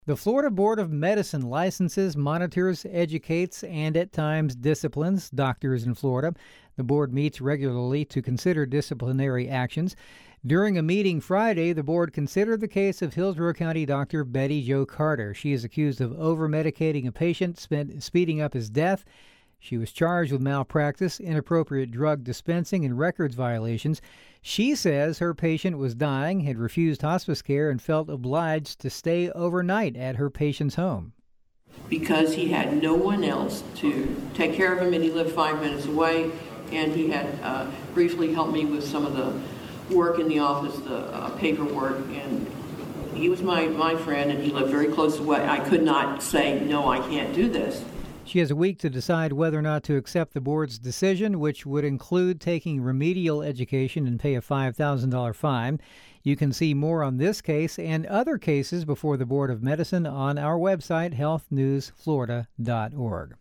The Florida Board of Medicine licenses, monitors, educates, and at times disciplines doctors in Florida. The board meets regularly to consider disciplinary actions. During a meeting Friday, the board considered the case of Hillsborough County doctor Betty Jo Carter. She is accused of over-medicating a patient, speeding up his death. She was charged with malpractice, inappropriate drug dispensing, and records violations. She says her patient was dying, had refused hospice care, and felt obliged to stay overnight at her patient's home. Because he had no one else to take care of him, and he lived 5 minutes away, and he had briefly helped me with some of the work in the office, the paperwork, and he was my friend, and he lived very close away. I could not say, no, I can't do this. She has a week to decide whether or not to accept the board's decision, which would include taking remedial education and pay a $5,000 fine. You can see more on this case and other cases before the Board of Medicine on our website, healthnewsflorida.org.